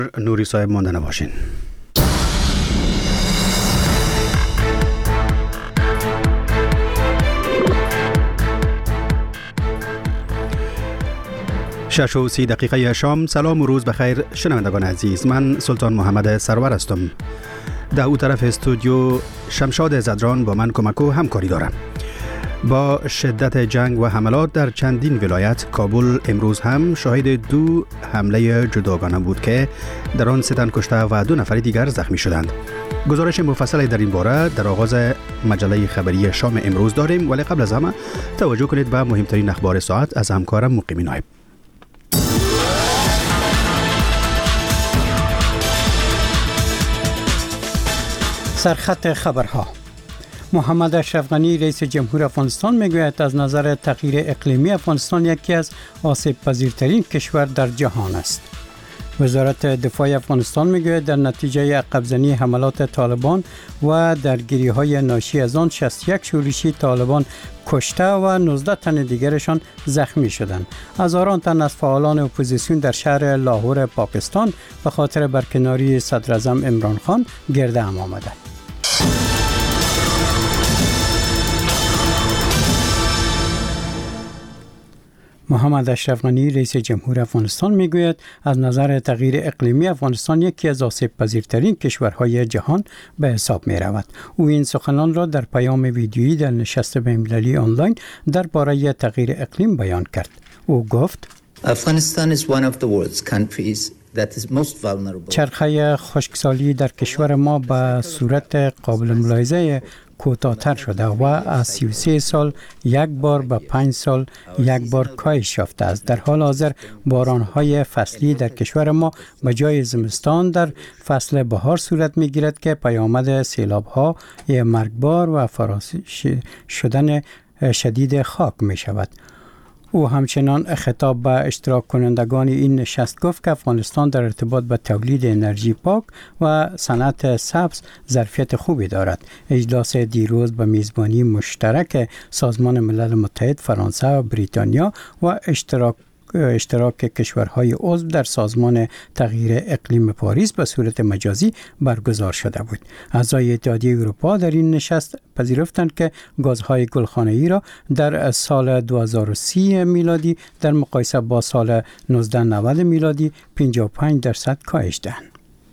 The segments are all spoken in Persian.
نوری صاحب مانده نباشین. شش و 30 دقیقه شام. سلام و روز بخیر شنوندگان عزیز، من سلطان محمد سرور هستم. در او طرف استودیو شمشاد زدران با من کمک و همکاری دارم. با شدت جنگ و حملات در چندین ولایت، کابل امروز هم شاهد 2 حمله جداگانه بود که در آن 3 تن کشته و 2 نفر دیگر زخمی شدند. گزارش مفصل در این باره در آغاز مجله خبری شام امروز داریم، ولی قبل از همه توجه کنید به مهمترین اخبار ساعت از همکارم مقیم نایب. سرخط خبرها. محمد اشرف غنی رئیس جمهور افغانستان میگوید از نظر تغییر اقلیمی افغانستان یکی از آسیب پذیرترین کشور در جهان است. وزارت دفاع افغانستان میگوید در نتیجه عقب‌زنی حملات طالبان و درگیری‌های ناشی از آن 61 شورشی طالبان کشته و 19 تن دیگرشان زخمی شدند. هزاران تن از فعالان اپوزیسیون در شهر لاهور پاکستان به خاطر برکناری صدر اعظم عمران خان گرد هم آمدند. محمد اشرف غنی رئیس جمهور افغانستان میگوید از نظر تغییر اقلیمی افغانستان یکی از آسیب پذیرترین کشورهای جهان به حساب می رود. او این سخنان را در پیام ویدیویی در نشست بین‌المللی آنلاین درباره تغییر اقلیم بیان کرد. او گفت Afghanistan is one of the world's countries that is most vulnerable. چرخه خشکسالی در کشور ما به صورت قابل ملاحظه کوتاه‌تر شده و از 33 سال یک بار به 5 سال یک بار کاهش یافته است. در حال حاضر باران‌های فصلی در کشور ما به جای زمستان در فصل بهار صورت می‌گیرد که پیامد سیلاب‌ها مرگبار و فراسوی شدن شدید خاک می‌شود. او همچنان خطاب به اشتراک کنندگان این نشست گفت که افغانستان در ارتباط به تولید انرژی پاک و صنعت سبز ظرفیت خوبی دارد. اجلاس دیروز به میزبانی مشترک سازمان ملل متحد، فرانسه و بریتانیا و اشتراک کشورهای عضو در سازمان تغییر اقلیم پاریس به صورت مجازی برگزار شده بود. اعضای اتحادیه اروپا در این نشست پذیرفتند که گازهای گلخانه‌ای را در سال 2030 میلادی در مقایسه با سال 1990 میلادی 55% کاهش دهند.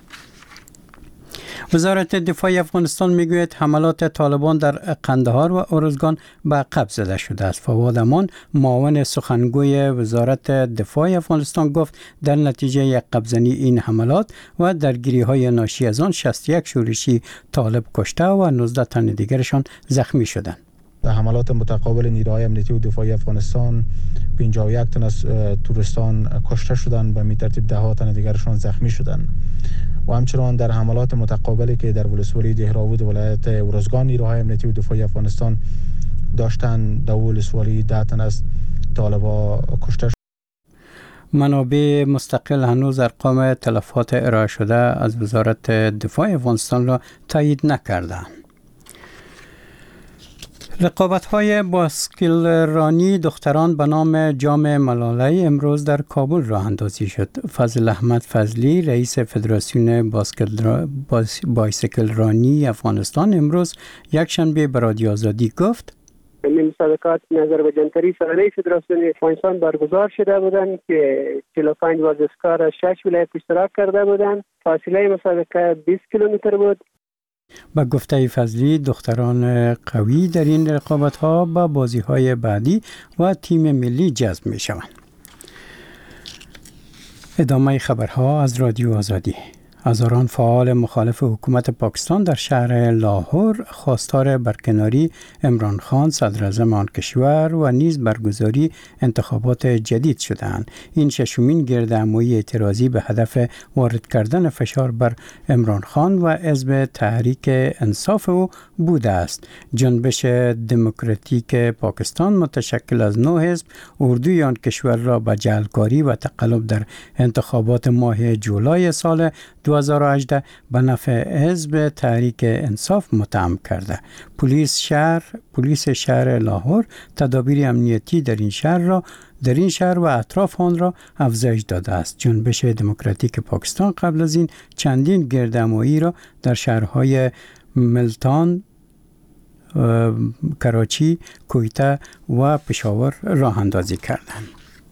وزارت دفاع افغانستان میگوید حملات طالبان در قندهار و ارزگان به عقب زده شده است. فواد امان معاون سخنگوی وزارت دفاع افغانستان گفت در نتیجه عقب‌زنی این حملات و درگیری‌های ناشی از آن 61 شورشی طالب کشته و 19 تن دیگرشان زخمی شدند. در حملات متقابل نیروهای امنیتی و دفاعی افغانستان 51 تن از تورستان کشته شدند و به ترتیب 10 تن دیگرشان زخمی شدند. و همچنان در حملات متقابلی که در ولسوالی دهراود ولایت ارزگان نیروهای امنیتی و دفاعی افغانستان داشتند، در ولسوالی 10 تن از طالبان کشته شدند. منابع مستقل هنوز ارقام تلفات ارائه شده از وزارت دفاع افغانستان را تایید نکردند. رقابت‌های باسکل رانی دختران به نام جام ملاله امروز در کابل راه اندازی شد. فضل احمد فضلی رئیس فدراسیون بایسکل رانی افغانستان امروز یکشنبه به رادیو آزادی گفت این مسابقات نظر به جنتری سالانه فدراسیون افغانستان برگزار شده بودند که 45 ورزشکار از 6 ولایت اشتراک کرده بودند. فاصله مسابقه 20 کیلومتر بود. با گفته فضلی دختران قوی در این رقابت‌ها به بازی‌های بعدی و تیم ملی جذب می‌شوند. ادامه خبرها از رادیو آزادی. هزاران فعال مخالف حکومت پاکستان در شهر لاهور خواستار برکناری عمران خان صدر اعظم آن کشور و نیز برگزاری انتخابات جدید شدند. این ششمین گردهمایی اعتراضی به هدف وارد کردن فشار بر عمران خان و حزب تحریک انصاف او بوده است. جنبش دموکراتیک پاکستان متشکل از 9 حزب اردوی آن کشور را به جعلکاری و تقلب در انتخابات ماه جولای سال 2019 2018 به نفع حزب تحریک انصاف متهم کرده. پلیس شهر لاهور تدابیر امنیتی در این شهر و اطراف آن را افزایش داده است. جنبش دموکراتیک پاکستان قبل از این چندین گردهمایی را در شهرهای ملتان، کراچی، کویته و پشاور راه اندازی کردند.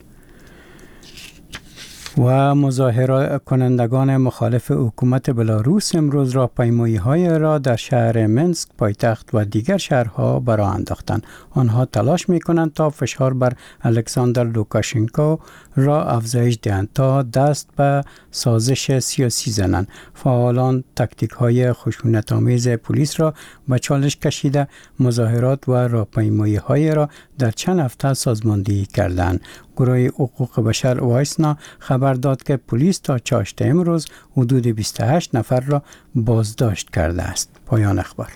و مظاهره کنندگان مخالف حکومت بلاروس امروز راهپیمایی‌های را در شهر منسک پایتخت و دیگر شهرها برآ انداختند. آنها تلاش می‌کنند تا فشار بر الکساندر لوکاشنکو را افزایش دهند تا دست به سازش سیاسی زنند. فعالان تاکتیک‌های خشونت‌آمیز پلیس را به چالش کشیده مظاهرات و راهپیمایی‌های را در چند هفته سازماندهی کردند. گروه حقوق بشر وایسنا خبر داد که پلیس تا چاشت امروز حدود 28 نفر را بازداشت کرده است. پایان اخبار.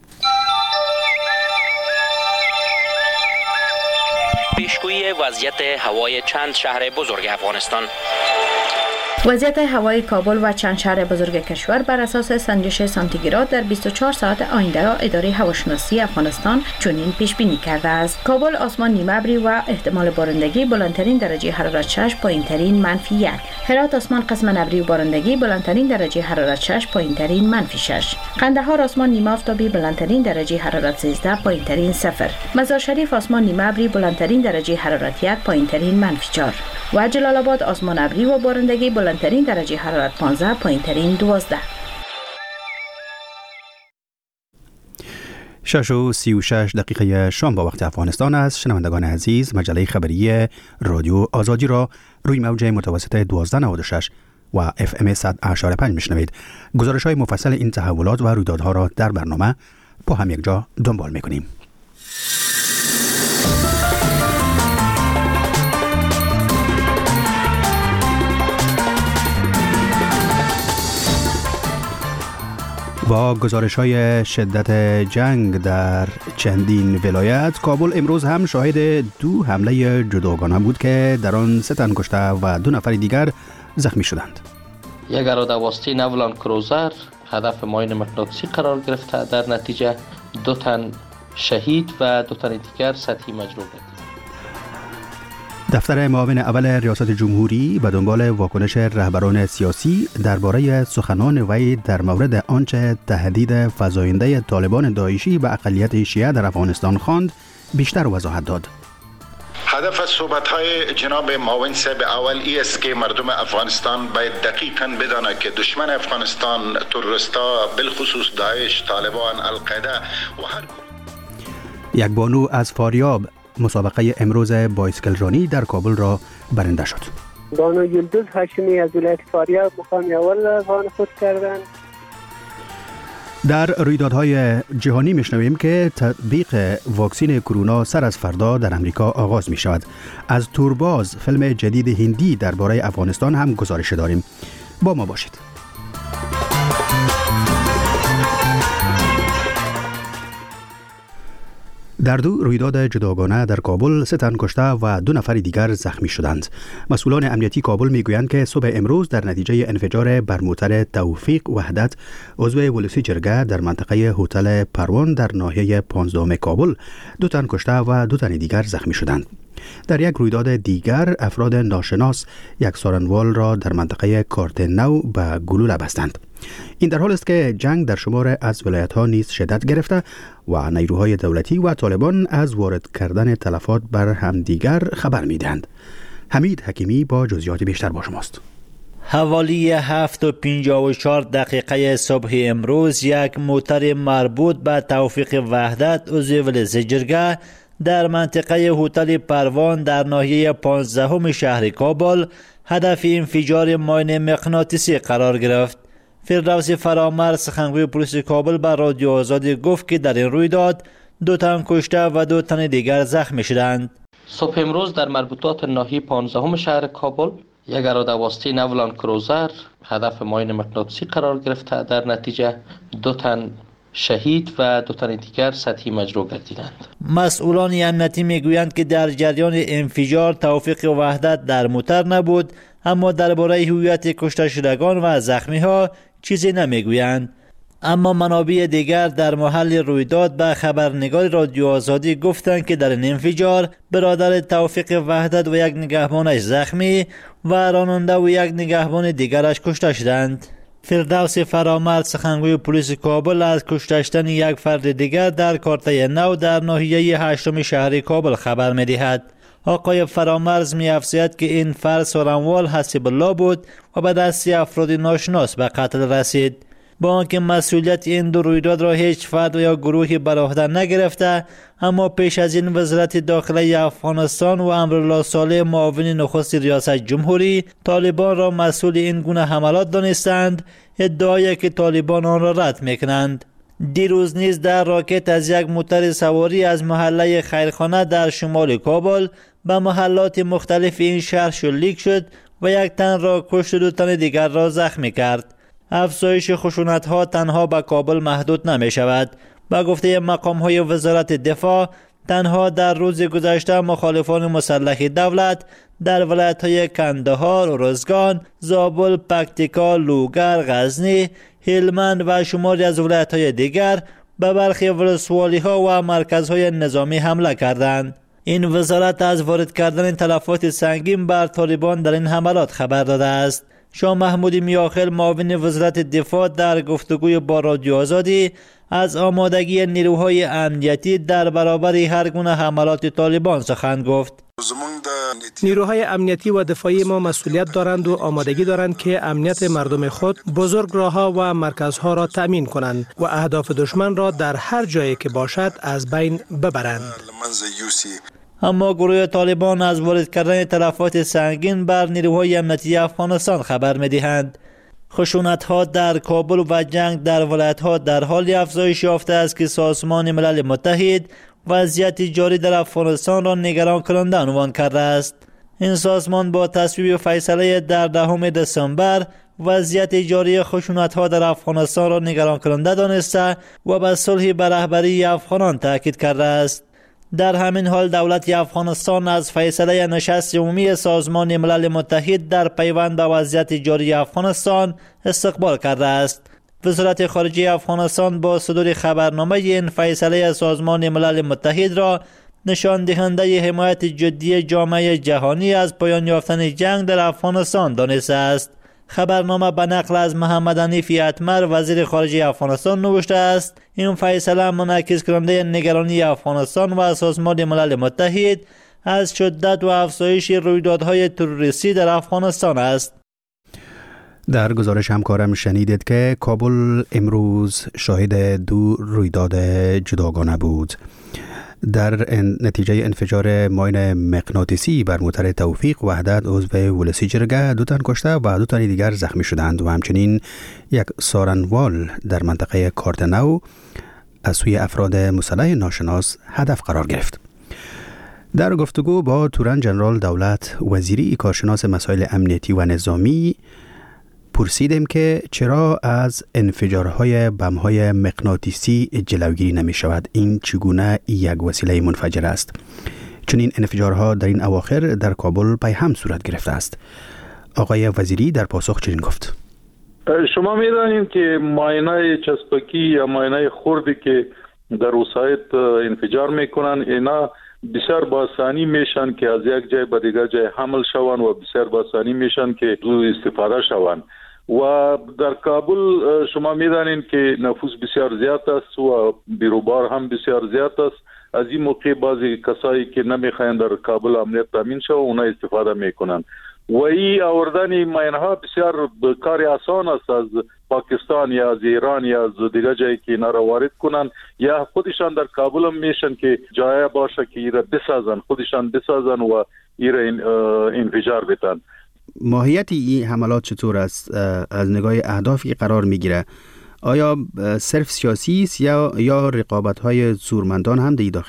پیشگویی وضعیت هوای چند شهر بزرگ افغانستان. وضعیت هوای کابل و چند شهر بزرگ کشور بر اساس سنجش سانتیگراد در 24 ساعت آینده را اداره هواشناسی افغانستان چنین پیش بینی کرده است. کابل آسمان نیمه ابری و احتمال بارندگی، بلندترین درجه حرارت 6، پایینترین -1. هرات آسمان قسما ابری و بارندگی، بلندترین درجه حرارت 6، پایینترین -6. قندهار آسمان نیمه آفتابی، بلندترین درجه حرارت 13، پایینترین 0. مزار شریف آسمان نیمه ابری، بلندترین درجه حرارت 1، پایینترین -4. و جلال آباد آسمان ابری و بارندگی، بلندترین درجه حرارت 15، پایینترین 12. 6:36 شام با وقت افغانستان است. شنوندگان عزیز، مجله خبری رادیو آزادی را روی موج متوسط 1296 و FM 100.5 میشنوید. گزارش‌های مفصل این تحولات و رویدادها را در برنامه با هم یک جا دنبال می‌کنیم. با گزارش‌های شدت جنگ در چندین ولایت، کابل امروز هم شاهد 2 حمله جداگانه بود که در آن 3 تن کشته و 2 نفر دیگر زخمی شدند. یک اراده واسطه نولان کروزر هدف ماین مغناطیسی قرار گرفته، در نتیجه 2 تن شهید و 2 تن دیگر سطحی مجروح گردید. دفتر معاون اول ریاست جمهوری به دنبال واکنش رهبران سیاسی درباره سخنان وی در مورد آنچه تهدید فزاینده طالبان داعشی به اقلیت شیعه در افغانستان خواند بیشتر وضاحت داد. هدف صحبت‌های جناب معاون صاحب اول ای است که مردم افغانستان باید دقیقاً بدانند که دشمن افغانستان تروریستا، بالخصوص داعش، طالبان، القاعده و هر یک بانو از فاریاب مسابقه امروز بایسکل رانی در کابل را برنده شد. بانو یلدوز هاشمی از ولایت فاریاب مقام اول را وان خود کردند. در رویدادهای جهانی میشنویم که تطبیق واکسین کرونا سر از فردا در امریکا آغاز می شود. از تورباز فیلم جدید هندی درباره افغانستان هم گزارش داریم. با ما باشید. در 2 رویداد جداگانه در کابل 3 تن کشته و 2 نفر دیگر زخمی شدند. مسئولان امنیتی کابل میگویند که صبح امروز در نتیجه انفجار بر موتر توفیق وحدت عضو ولسی جرگه در منطقه هتل پروان در ناحیه 15 کابل 2 تن کشته و 2 تن دیگر زخمی شدند. در یک رویداد دیگر افراد ناشناس یک سارنوال را در منطقه کارت نو به گلوله بستند. این در حال است که جنگ در شمار از ولایت‌ها نیز شدت گرفته و نیروهای دولتی و طالبان از وارد کردن تلفات بر همدیگر خبر می‌دهند. حمید حکیمی با جزئیات بیشتر با شماست. حوالی 7:54 صبح امروز یک موتر مربوط به توفیق وحدت عضو ولسی جرگه در منطقه هتل پروان در ناحیه 15 شهر کابل هدف انفجار ماین مغناطیسی قرار گرفت. فردوس فرامرد سخنگوی پلیس کابل به رادیو آزادی گفت که در این رویداد 2 تن کشته و 2 تن دیگر زخمی شدند. صبح امروز در مربوطات ناحیه 15 شهر کابل یک اراده واسطه نولان کروزر هدف ماین مغناطیسی قرار گرفته، در نتیجه 2 تن شهید و 2 تن دیگر سطحی مجروح گردیدند. مسئولان امنیتی میگویند که در جریان انفجار توفیق وحدت در موتر نبود، اما درباره هویت کشته شدگان و زخمی ها چیزی نمیگویند. اما منابع دیگر در محل رویداد به خبرنگار رادیو آزادی گفتند که در این انفجار برادر توفیق وحدت و یک نگهبانش زخمی و راننده و یک نگهبان دیگرش کشته شدند. فردوس فرامرد سخنگوی پلیس کابل از کشته شدن یک فرد دیگر در کارته نو در ناحیه 8 شهر کابل خبر می‌دهد. آقای فرامرز می‌افزاید که این فرد سورنوال حسیب الله بود و به دست افراد ناشناس به قتل رسید. با آنکه مسئولیت این دو رویداد را هیچ فرد یا گروهی بر عهده نگرفته، اما پیش از این وزارت داخله افغانستان و امرالله صالح معاون نخست ریاست جمهوری طالبان را مسئول این گونه حملات دانستند، ادعایی که طالبان آن را رد میکنند. دیروز نیز در راکت از یک موتر سواری از محله خیرخانه در شمال کابل به محلات مختلف این شهر شلیک شد و یک تن را کشت و 2 تن دیگر را زخمی کرد. افزایش خشونت‌ها تنها به کابل محدود نمی شود. با گفته مقام‌های وزارت دفاع، تنها در روز گذشته مخالفان مسلح دولت در ولایت‌های کندهار، ارزگان، زابل، پکتیکا، لوگر، غزنی، هلمند و شماری از ولایت‌های دیگر به برخی ولسوالی‌ها و مرکزهای نظامی حمله کردند. این وزارت از وارد کردن تلفات سنگین بر طالبان در این حملات خبر داده است. شاه محمود میاخیل معاون وزارت دفاع در گفتگوی با رادیو آزادی از آمادگی نیروهای امنیتی در برابر هر گونه حملات طالبان سخن گفت. نیروهای امنیتی و دفاعی ما مسئولیت دارند و آمادگی دارند که امنیت مردم خود، بزرگراه‌ها و مرکزها را تأمین کنند و اهداف دشمن را در هر جایی که باشد از بین ببرند. اما گروه طالبان از وارد کردن تلفات سنگین بر نیروهای امنیتی افغانستان خبر می‌دهند. خشونت‌ها در کابل و جنگ در ولایت‌ها در حال افزایش یافته است که سازمان ملل متحد وضعیت جاری در افغانستان را نگران کننده عنوان کرده است. این سازمان با تصویب فیصله در 10 دسامبر وضعیت جاری خشونت‌ها در افغانستان را نگران کننده دانسته و به صلح به رهبری افغانان تاکید کرده است. در همین حال دولت افغانستان از فیصله نشست عمومی سازمان ملل متحد در پیوند به وضعیت جاری افغانستان استقبال کرده است. وزارت خارجه افغانستان با صدور خبرنامه این فیصله سازمان ملل متحد را نشان دهنده حمایت جدی جامعه جهانی از پایان یافتن جنگ در افغانستان دانسته است. خبرنامه به نقل از محمد حنیف اتمر وزیر خارجه افغانستان نوشته است این فیصله منعکس کننده نگرانی افغانستان و سازمان ملل متحد از شدت و افزایش رویدادهای تروریستی در افغانستان است. در گزارش همکارم شنیدید که کابل امروز شاهد 2 رویداد جداگانه بود. در نتیجه انفجار ماین مغناطیسی بر موتر توفیق وحدت عضو ولسی جرگه 2 تن کشته و 2 تن دیگر زخمی شدند و همچنین یک سارنوال در منطقه کارت نو از سوی افراد مسلح ناشناس هدف قرار گرفت. در گفتگو با تورن جنرال دولت وزیری کارشناس مسائل امنیتی و نظامی پرسیدیم که چرا از انفجارهای بم‌های مغناطیسی جلوگیری نمی شود؟ این چگونه یک وسیله منفجر است؟ چون این انفجارها در این اواخر در کابل پیهم صورت گرفته است. آقای وزیری در پاسخ چنین گفت: شما می‌دانید که ماینای چسبکی یا ماینای خردی که در وسایط انفجار میکنن اینا بسیار باسانی میشن که از یک جای به دیگر جای حمل شوند و بسیار باسانی میشن که استفاده شوند. و در کابل شما میدانید که نفوس بسیار زیاد است و بیروبار هم بسیار زیاد است. از این موقع بعضی کسایی که نمیخواین در کابل امنیت تامین شود اونا استفاده میکنن و این آوردن ماینها بسیار کار آسان است از پاکستان یا از ایران یا از دیگر جایی که اینا را وارد کنن یا خودشان در کابل هم میشن که جای باشه که ایرا بسازن، خودشان بسازن و ایرا انفجار بتن. ماهیت این حملات چطور است از نگاه اهدافی قرار میگیره؟ آیا صرف سیاسی است یا رقابت‌های زورمندان هم در داخل است؟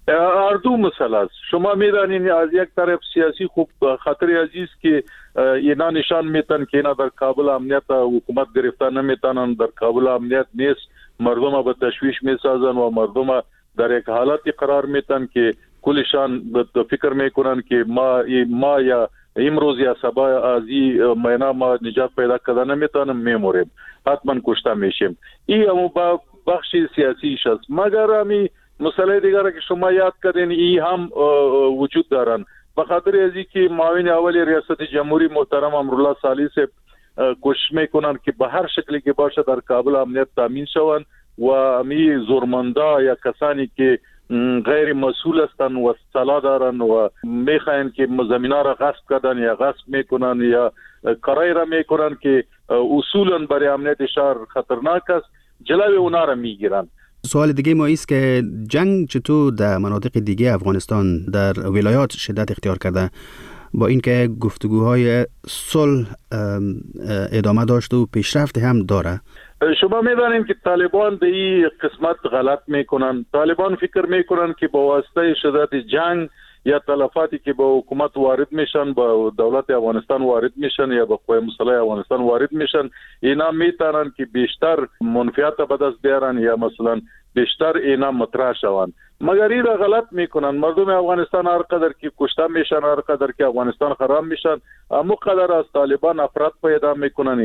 هر دو مسئله است. شما میدانید از یک طرف سیاسی خوب خطر عزیز که اینا نشان میتن که اینا در کابل امنیت حکومت گرفتن نمیتونن، در کابل امنیت نیست، مردم به تشویش میسازن و مردم در یک حالتی قرار میتن که کلشان فکر میکنن که ما یا امروز یا صبح از این مینا ما نجات پیدا کردن نمیتونیم، میموریم، حتما کشته میشیم. این هم بخش سیاسیش است. مگر همی مسئله دیگر که شما یاد کردین این هم وجود دارن. بخاطر از اینکه معاون اول ریاست جمهوری محترم امرالله صالح صاحب کوشش میکنن که به هر شکلی که باشه در کابل امنیت تامین شوند و امی زورمندا یا کسانی که غیر مسئول هستند و اصطلاح دارن و میخواین که زمینا را غصب کردن یا غصب میکنن یا کارای را میکنن که اصولا برای امنیت شهر خطرناک است، جلوی اونا را میگیرن. سوال دیگه ما است که جنگ چطور در مناطق دیگه افغانستان در ولایات شدت اختیار کرده با اینکه گفتگوهای صلح ادامه داشت و پیشرفت هم داره؟ شما میدانید که طالبان به این قسمت غلط میکنن. طالبان فکر میکنن که با واسطه شدت جنگ یا تلفاتی که با حکومت وارد میشن، با دولت افغانستان وارد میشن یا با قوای مسلح افغانستان وارد میشن، اینا میتونن که بیشتر منفعت به دست بیارن یا مثلا بیشتر اینا مطرح شوند. مگر این را غلط میکنن. مردم افغانستان هر قدر که کشته میشن، هر قدر که افغانستان خراب میشن، همو قدر از طالبان افراد پیدا میکنن،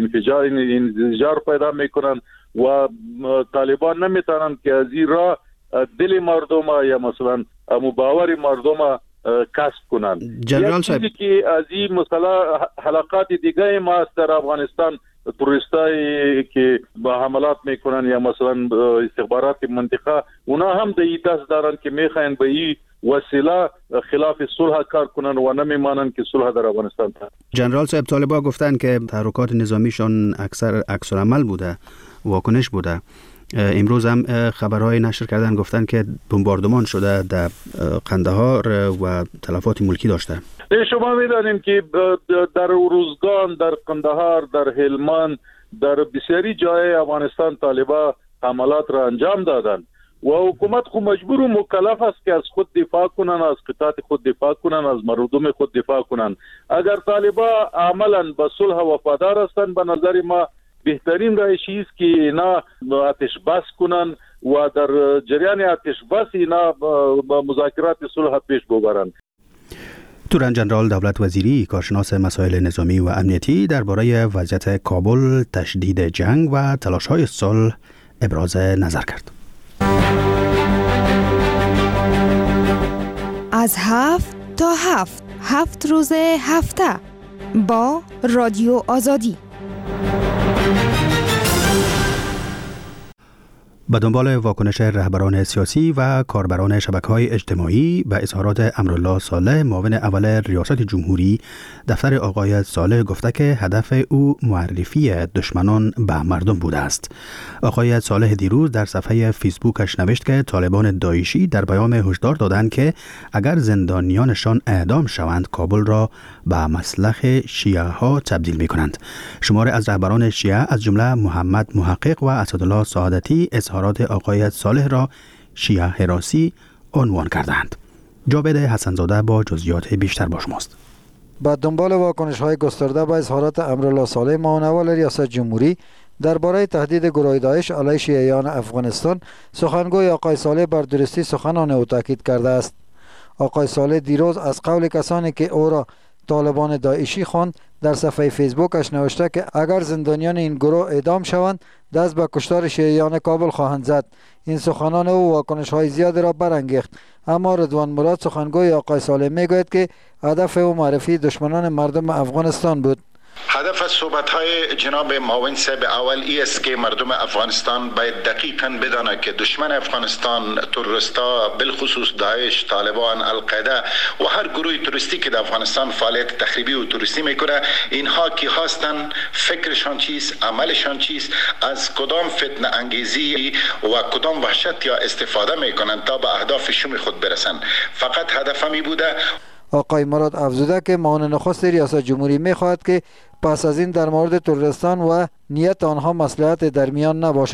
انفجار پیدا میکنن و طالبان نمیتونن که از این را دل مردم یا مثلا باور مردم کسب کنن. جنرال صاحب که از این مسئله حلقات دیگه ما است در افغانستان، توریستایی که با حملات میکنن یا مثلا استخبارات منطقه، اونا هم در این دست دارن که میخواین به این وسیله خلاف صلح کار کنن و نمیمانن که صلح در افغانستان هست. جنرال صاحب طالبان گفتن که تحرکات نظامیشان اکثر عکس العمل بوده، واکنش بوده. امروز هم خبرهای نشر کردن گفتن که بمباردمان شده در قندهار و تلفات ملکی داشته. شما میدانیم که در روزگان، در قندهار، در هلمند، در بسیاری جای افغانستان طالبان حملات را انجام دادن و حکومت خود مجبور و مکلف است که از خود دفاع کنن، از قطاعت خود دفاع کنن، از مردم خود دفاع کنن. اگر طالبان عملا به صلح وفادار هستند، به نظر ما بهترین رایشی است که اینا آتش بس کنن و در جریان آتش بس اینا مذاکرات صلح پیش ببرند. تورن جنرال دولت وزیری، کارشناس مسائل نظامی و امنیتی، درباره وضعیت کابل، تشدید جنگ و تلاش‌های صلح ابراز نظر کرد. از 7 تا 7 روز هفته با رادیو آزادی. به دنبال واکنش رهبران سیاسی و کاربران شبکه‌های اجتماعی به اظهارات امرالله صالح، معاون اول ریاست جمهوری، دفتر آقای صالح گفته که هدف او معرفی دشمنان به مردم بوده است. آقای صالح دیروز در صفحه فیسبوکش نوشت که طالبان داعشی در پیام هشدار دادند که اگر زندانیانشان اعدام شوند کابل را به مسلخ شیعه ها تبدیل می کنند. شمار از رهبران شیعه از جمله محمد محقق و اسدالله سعادتی اظهارات آقای صالح را شیعه هراسی عنوان کردند. جاوید حسنزاده با جزئیات بیشتر با شماست. با دنبال واکنش‌های گسترده به اظهارات امرالله صالح، معاون اول ریاست جمهوری، درباره تهدید گروه داعش علیه شیعیان افغانستان، سخنگوی آقای صالح بر درستی سخنان او تاکید کرده است. آقای صالح دیروز از قول کسانی که او را طالبان داعشی خواند در صفحه فیسبوکش نوشته که اگر زندانیان این گروه اعدام شوند دست به کشتار شیعیان کابل خواهند زد. این سخنان او واکنش‌های زیادی را برانگیخت، اما رضوان مراد، سخنگوی آقای صالح، میگوید که هدف او معرفی دشمنان مردم افغانستان بود. هدف صحبت‌های جناب معاون صاحب اول ای است که مردم افغانستان باید دقیقاً بدانند که دشمن افغانستان تروریستا، بالخصوص داعش، طالبان، القاعده و هر گروه تروریستی که در افغانستان فعالیت تخریبی و تروریستی میکنه، اینها کی هستند، فکرشان چیست، عملشان چیست، از کدام فتنه انگیزی و کدام وحشت یا استفاده میکنند تا به اهدافشون خود برسند. فقط هدف می بوده. آقای مراد افزوده که معاون نخست ریاست جمهوری می‌خواهد که پس از این در مورد تروریستان و نیت آنها مصلحت در میان نباشد.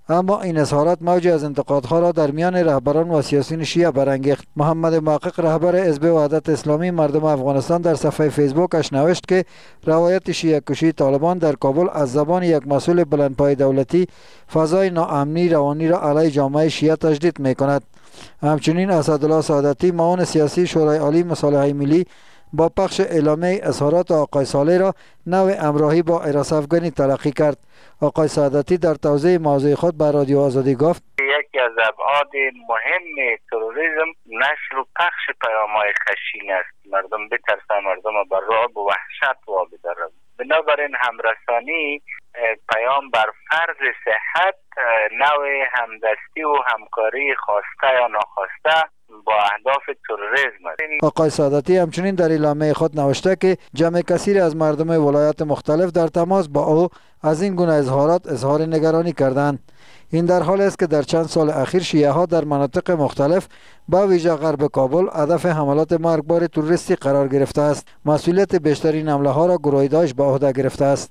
اما این اظهارات موجی از انتقادها را در میان رهبران و سیاسیون شیعه برانگیخت. محمد محقق رهبر حزب وحدت اسلامی مردم افغانستان در صفحه فیسبوکش نوشت که روایت شیعه کشی طالبان در کابل از زبان یک مسئول بلندپای دولتی فضای ناامنی روانی را علیه جامعه شیعه تجدید می‌کند. همچنین اسدالله سعادتی معاون سیاسی شورای عالی مصالحه ملی با پخش اعلامیه اظهارات آقای صالح را نوع همراهی با عراس افغانی تلقی کرد. آقای سعادتی در توضیح موضوع خود به رادیو آزادی گفت یکی از ابعاد مهم تروریسم نشر و پخش پیام‌های خشین است. مردم بترسن، مردم بر رعب و وحشت وابدارند. بنابراین همرسانی پیام بر فرض صحت نوع همدستی و همکاری خواسته یا ناخواسته با اهداف تروریسم است. آقای سعادتی همچنین در اعلامیه خود نوشته که جمع کثیر از مردم ولایات مختلف در تماس با او از این گونه اظهارات اظهار نگرانی کردند. این در حالی است که در چند سال اخیر شیعه ها در مناطق مختلف با ویژه غرب کابل هدف حملات مرگبار تروریستی قرار گرفته است. مسئولیت بیشترین حمله ها را گروه داعش به عهده گرفته است.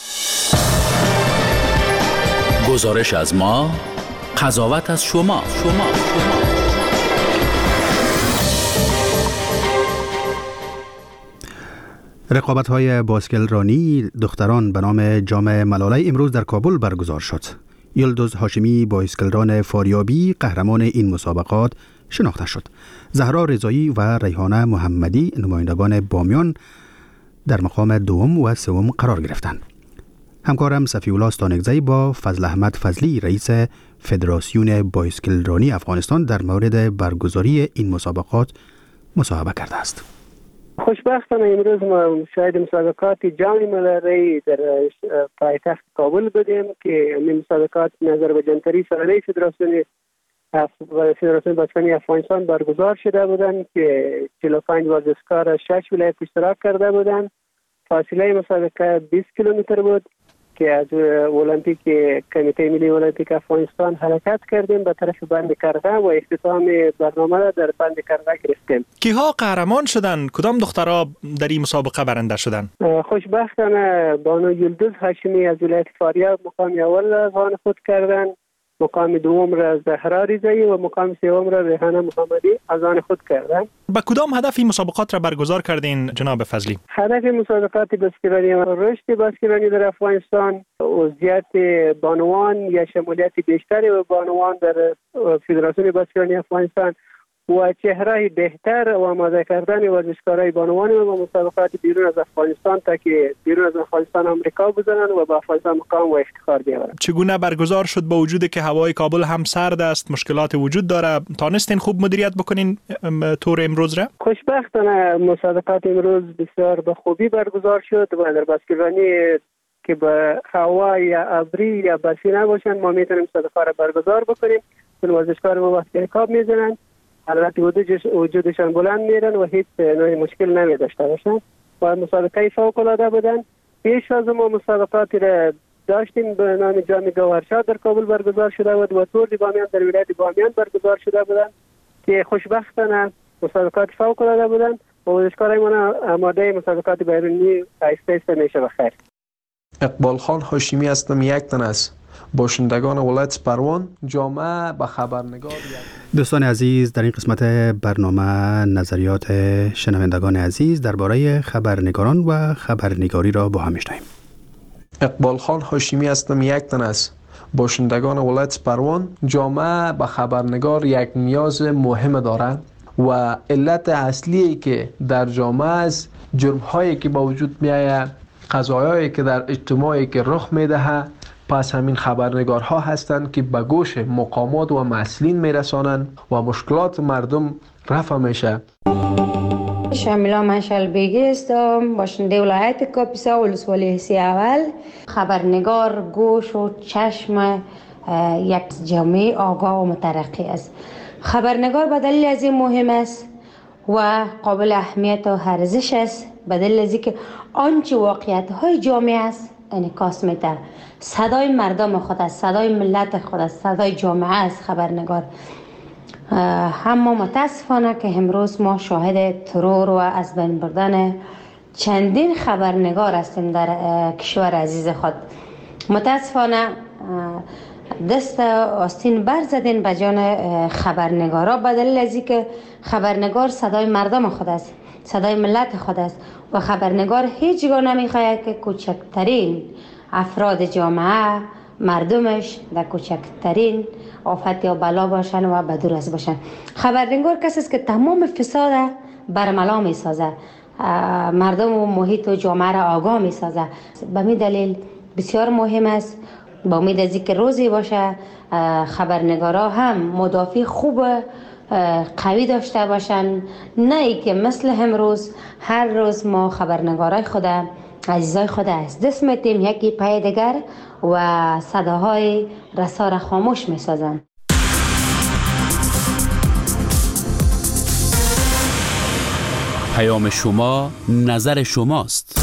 گزارش از ما، قضاوت از شما. رقابت‌های باسکل رانی دختران به نام جام ملاله امروز در کابل برگزار شد. یلدز هاشمی باسکلران فاریابی قهرمان این مسابقات شناخته شد. زهرا رضایی و ریحانه محمدی نمایندگان بامیان در مقام دوم و سوم قرار گرفتند. همکارم صفی‌الله استانکزی با فضل احمد فضلی رئیس فدراسیون باسکل رانی افغانستان در مورد برگزاری این مسابقات مصاحبه کرده است. خوشبختانه امروز ما شاهد مسابقات جام ملاله در پایتخت کابل بودیم که این مسابقات نظر به جنتری سالانه فدراسیون باسکل افغانستان برگزار شده بودند که 45 ورزشکار 6 ولایت اشتراک کرده بودند. فاصله مسابقه 20 کیلومتر بود که از المپیک کمیته ملی المپیک افغانستان حرکت کردیم به طرف بند کرده و اختتام برنامه را در بند کرده گرفتیم. کیها قهرمان شدن؟ کدام دخترها در این مسابقه برنده شدن؟ خوشبختانه بانو یلدز هاشمی از ولایت فاریاب مقام اول را آن خود کردند، مقام دوم را زهرا رضایی و مقام سوم را ریحانه محمدی از آن خود کردند. با کدام هدف این مسابقات را برگزار کردین جناب فضلی؟ هدف مسابقات باسکلرانی رشد باسکلرانی در افغانستان، عضویت بانوان یا شمولیت بیشتری و بانوان در فدراسیون باسکلرانی افغانستان و چهره بهتر و آماده کردن ورزشکارای بانوان و مسابقات بیرون از افغانستان تا که بیرون از افغانستان آمریکا بزنن و با افغانستان مقام و افتخار بیاورن. چگونه برگزار شد با وجودی که هوای کابل هم سرد است، مشکلات وجود داره؟ تانستین خوب مدیریت بکنین تور امروز را؟ خوشبختانه مسابقات امروز بسیار به خوبی برگزار شد و در باسکلرانی که به هوا یا ابری یا برفی نباشند ما میتونیم مسابقه را برگزار بکنیم. چون ورزشکار ما وقتی رکاب میزنن حالت وجودشان بلند میرن و هیچ نوع مشکل نمی داشته باشند و مسابقه فوق العاده بودن. پیش از ما مسابقاتی را داشتیم به نام جام گوهرشاد در کابل برگزار شده بود و تور بامیان در ولایت بامیان برگزار شده بودند که خوشبختانه مسابقات فوق العاده بودند و ورزشکارای ما آماده مسابقات بیرونی آهسته میشه بخیر. اقبال خان هاشمی هستم، یک تن از باشندگان ولایت پروان. جامعه به خبرنگار. دوستان عزیز، در این قسمت برنامه نظریات شنوندگان عزیز درباره خبرنگاران و خبرنگاری را با هم میشنویم. اقبال خان هاشمی هستم، یک تن از باشندگان ولایت پروان. جامعه به خبرنگار یک نیاز مهم دارد و علت اصلی که در جامعه از جرم هایی که با وجود می آید، قضایایی که در اجتماعی که رخ می دهد، پس همین خبرنگارها هستند که به گوش مقامات و مسئولین میرسانند و مشکلات مردم رفع میشه. شامیلا منشل بیگی هستم، باشنده ولایت کاپیسا ولسوالی حسی اول. خبرنگار گوش و چشم یک جامعه آگاه و مترقی است. خبرنگار به دلیل از این مهم است و قابل اهمیت و ارزش است، به دلیل از اینکه آنچه واقعیت های جامعه است انعکاس میده. صدای مردم خود است، صدای ملت خود است، صدای جامعه است خبرنگار. اما متاسفانه که امروز ما شاهد ترور و از بین بردن چندین خبرنگار هستیم در کشور عزیز خود. متاسفانه دست آستین بر زدین به جان خبرنگارا، به دلیل از اینکه خبرنگار صدای مردم خود است، صدای ملت خود است و خبرنگار هیچگاه نمیخواهد که کوچکترین افراد جامعه، مردمش در کوچکترین آفت یا بلا باشن و بدور از باشن. خبرنگار کسی است که تمام فساد برملا می سازه، مردم و محیط و جامعه را آگاه می سازه. به می دلیل بسیار مهم است، با امید از اینکه روزی باشه خبرنگارا هم مدافع خوب قوی داشته باشن، نه ای که مثل امروز هر روز ما خبرنگارای خود، عزیزای خود از دست میتیم یکی پای دیگر و صداهای رسا را خاموش میسازن. پیام شما، نظر شماست.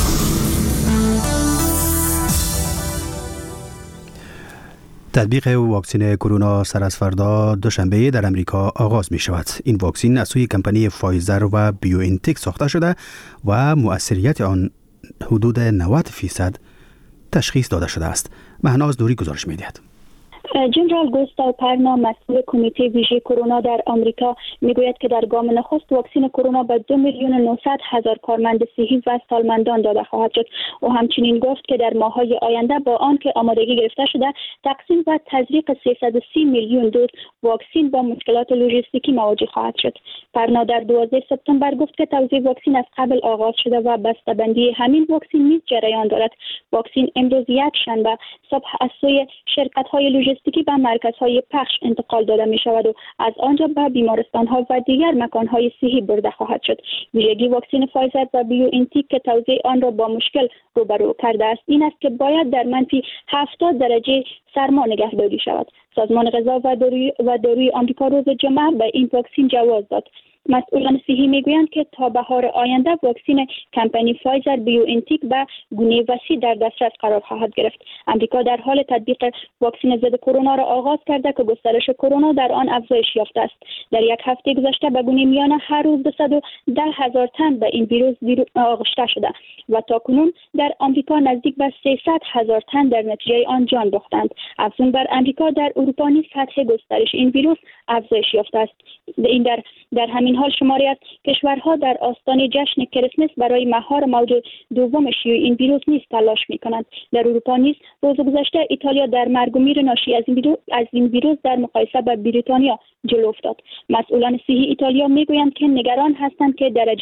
تطبیق واکسن کرونا سر از فردا دوشنبه در امریکا آغاز می شود. این واکسن از سوی کمپانی فایزر و بیوانتک ساخته شده و مؤثریت آن حدود 90% تشخیص داده شده است. مهناز نوری گزارش می دهد. جنرال گوستاو پرنا، مسئول کمیته ویژه کرونا در آمریکا، میگوید که در گام نخست واکسن کرونا به 2,900,000 کارمند صحی و سالمندان داده خواهد شد. او همچنین گفت که در ماه‌های آینده با آنکه آمادگی گرفته شده، تقسیم و تزریق 330 میلیون دوز واکسن با مشکلات لوجستیکی مواجه خواهد شد. پرنا در 12 سپتامبر گفت که توزیع واکسن از قبل آغاز شده و بسته‌بندی همین واکسن نیز جریان دارد. واکسن امروز یک شنبه صبح از سوی شرکت‌های لوجستیکی به مرکزهای پخش انتقال داده می شود و از آنجا به بیمارستان‌ها و دیگر مکان‌های صحی برده خواهد شد. ویژگی واکسن فایزر و بیوانتک که توزیع آن را با مشکل روبرو کرده است این است که باید در منفی 70 درجه سرما نگهداری شود. سازمان غذا و داروی آمریکا روز جمعه به این واکسن جواز داد. مسئولان صحی میگویند که تا بهار آینده واکسن کمپانی فایزر بیوانتک به گونه وسیع در دسترس قرار خواهد گرفت. آمریکا در حال تطبیق واکسن ضد کرونا را آغاز کرده که گسترش کرونا در آن افزایش یافته است. در یک هفته گذشته به گونه میانه هر روز 210,000 تن به این ویروس آغشته شده و تاکنون در آمریکا نزدیک به 300,000 تن در نتیجه آن جان باختند. افزون بر آمریکا در اروپا نیز سطح گسترش این ویروس افزایش یافته است. این در همین حال شماری از کشورها در آستانه جشن کریسمس برای مهار موج دوم شیوع این ویروس نیز تلاش می‌کنند. در اروپا نیز روز گذشته ایتالیا در مرگ و میر ناشی از این ویروس در مقایسه با بریتانیا جلو افتاد. مسئولان صحی ایتالیا میگویند که نگران هستند که در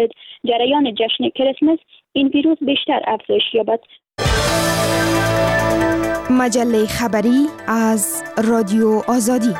جریان جشن کریسمس این ویروس بیشتر افزایش یابد. مجله خبری از رادیو آزادی.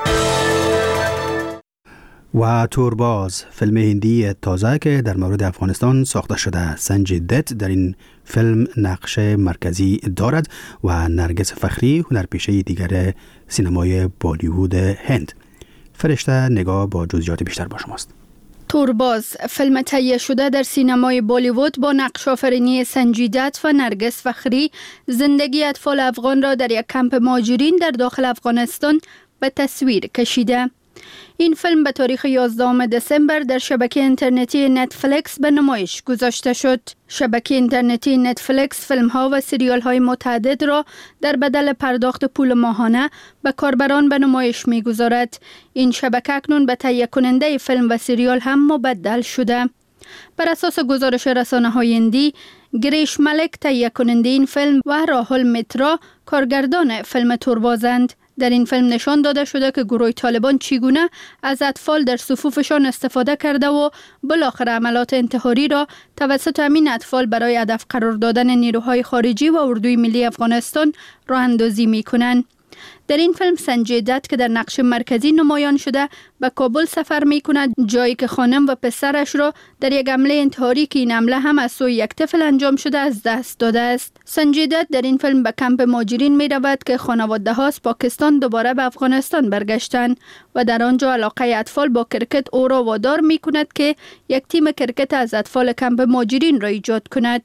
و تورباز، فیلم هندی تازه که در مورد افغانستان ساخته شده. سنجی دت در این فیلم نقش مرکزی دارد و نرگس فخری هنرپیشه دیگر سینمای بالیوود هند. فرشته نگاه با جزئیات بیشتر با شماست. تورباز، فیلم تهیه شده در سینمای بالیوود با نقش آفرینی سنجی دت و نرگس فخری، زندگی اطفال افغان را در یک کمپ مهاجرین در داخل افغانستان به تصویر کشیده. این فیلم به تاریخ 11 دسامبر در شبکه اینترنتی نتفلیکس به نمایش گذاشته شد. شبکه اینترنتی نتفلیکس فیلم‌ها و سریال‌های متعدد را در بدل پرداخت پول ماهانه به کاربران به نمایش می‌گذارد. این شبکه اکنون به تهیه کننده فیلم و سریال هم مبدل شده. بر اساس گزارش رسانه‌های هندی، گریش ملک تهیه کننده این فیلم و راهول میترا کارگردان فیلم توربازند. در این فیلم نشان داده شده که گروه طالبان چگونه از اطفال در صفوفشان استفاده کرده و بالاخره عملات انتحاری را توسط همین اطفال برای هدف قرار دادن نیروهای خارجی و اردوی ملی افغانستان راه اندازی می کنند. در این فیلم سنجی دت که در نقش مرکزی نمایان شده به کابل سفر می کند، جایی که خانم و پسرش را در یک حمله انتحاری که این حمله هم از سوی یک طفل انجام شده از دست داده است. سنجی دت در این فیلم به کمپ مهاجرین می رود که خانواده ها از پاکستان دوباره به افغانستان برگشتند و در آنجا علاقه اطفال با کرکت او را وادار می کند که یک تیم کرکت از اطفال کمپ مهاجرین را ایجاد کند.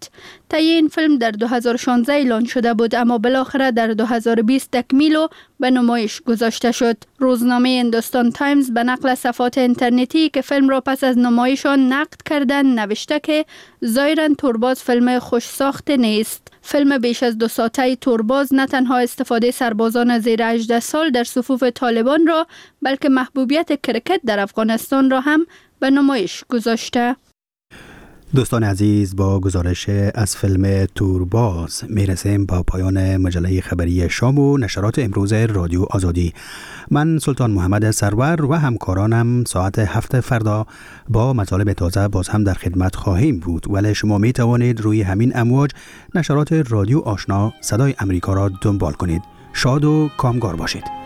تهیه این فیلم در 2016 اعلان شده بود اما بالاخره در 2020 تکمیل و به نمایش گذاشته شد. روزنامه هندوستان تایمز به نقل صفحات اینترنتی که فیلم را پس از نمایش آن نقد کردن نوشته که ظاهراً تورباز فیلم خوش ساخته نیست. فیلم بیش از 2 ساعته تورباز نه تنها استفاده سربازان زیر 18 سال در صفوف طالبان را بلکه محبوبیت کرکت در افغانستان را هم به نمایش گذاشته. دوستان عزیز، با گزارش از فیلم تورباز میرسیم با پایان مجله خبری شام و نشرات امروز رادیو آزادی. من سلطان محمد سرور و همکارانم ساعت 7 فردا با مطالب تازه باز هم در خدمت خواهیم بود، ولی شما می توانید روی همین امواج نشرات رادیو آشنا صدای امریکا را دنبال کنید. شاد و کامگار باشید.